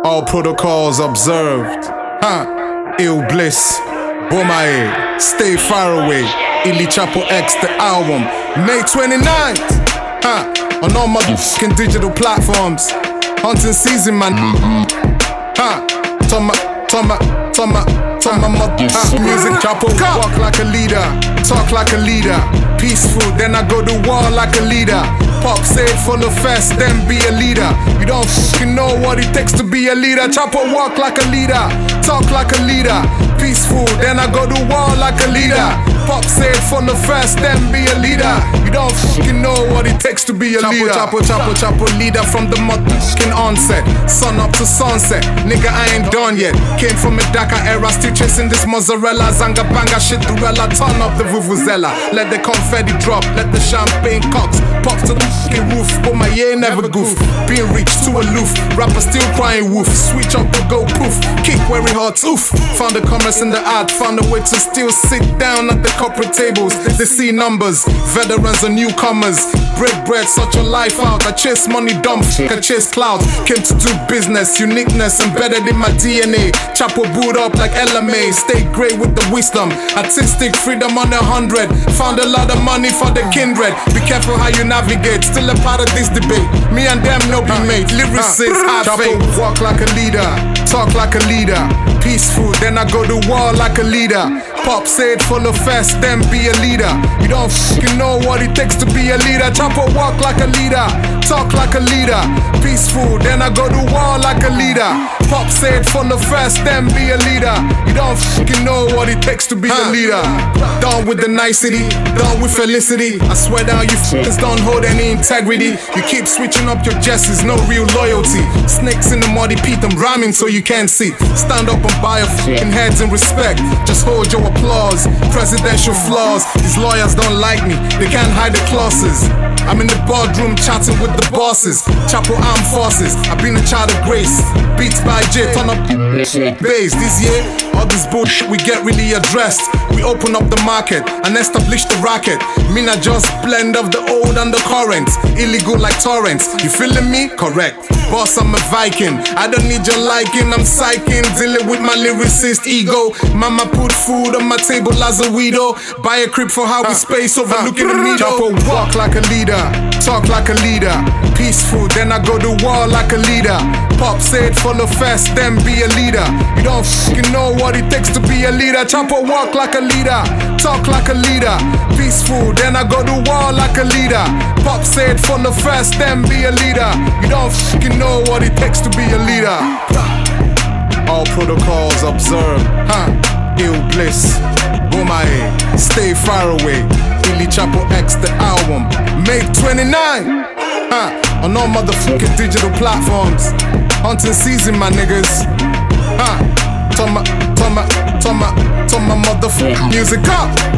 All protocols observed. Ill Bliss, Bomae, Stay Far Away, Illy Chapo X, the album, May 29th. On all motherfucking digital platforms. Hunting season, man. Toma music. Chapo, walk like a leader, talk like a leader. Peaceful, then I go to war like a leader. Pop say it full of fest, then be a leader. You don't fucking know what it takes to be a leader. Chapo walk like a leader, talk like a leader. Peaceful, then I go to war like a leader. Pop say it full of fest, then be a leader. You don't fucking know what it takes to be a leader. Chapo, leader from the motherfucking onset. Sun up to sunset, nigga I ain't done yet. Came from a Dakar era, still chasing this mozzarella. Zanga banga shit Durella, turn up the vuvuzela. Let the confetti drop, let the champagne cocks pop to the fucking roof. But my yeah never goof, being rich too aloof. Rapper still crying woof, switch up or go poof. Kick where it hurts, oof. Found the commerce in the art, found a way to still sit down at the corporate tables. They see numbers, veterans and newcomers. Bread, such a life out. I chase money dumb, I chase clouds. Came to do business, uniqueness embedded in my DNA. Chapo boot up like LMA, stay great with the wisdom. Artistic freedom on 100. Found a lot of money for the kindred. Be careful how you navigate, still a part of this debate. Me and them no be mate, lyricists hard fate. Walk like a leader, talk like a leader. Peaceful, then I go to war like a leader. Pop say it full of fest, then be a leader. You don't fucking know what it takes to be a leader. Chapo walk like a leader, talk like a leader. Peaceful, then I go to war like a leader. Pop say it full of fest, then be a leader. You don't fucking know what it takes to be a leader. Done with the nicety, done with felicity. I swear down you fuckers don't hold any integrity. You keep switching up your jesses, no real loyalty. Snakes in the muddy pit, I'm rhyming so you can't see. Stand up and buy your fucking heads in respect. Just hold your applause, presidential flaws. These lawyers don't like me, they can't hide the clauses. I'm in the boardroom chatting with the bosses. Chapo armed forces, I've been a child of grace. Beats by J, turn up the bass. This year, all this bullshit we get really addressed. We open up the market and establish the racket. Me not just blend of the old and the current. Illegal like torrents, you feeling me? Correct. Boss, I'm a Viking, I don't need your liking. I'm psyching, dealing with my lyricist ego. Mama put food on my table as a widow. Buy a crib for how we space, overlooking the meadow. Chapo walk like a leader, talk like a leader. Peaceful, then I go to war like a leader. Pop say it full of fest, then be a leader. You don't fucking know what it takes to be a leader. Chapo walk like a leader, talk like a leader. Peaceful, then I go to war like a leader. Pop say it full of fest, then be a leader. You don't fucking know what it takes to be a leader. All protocols observed. Ill Bliss, Bomae, Stay Far Away, Illy Chapo X, the album, May 29. On all motherfucking digital platforms. Hunting season, my niggas. Toma motherfucking music up.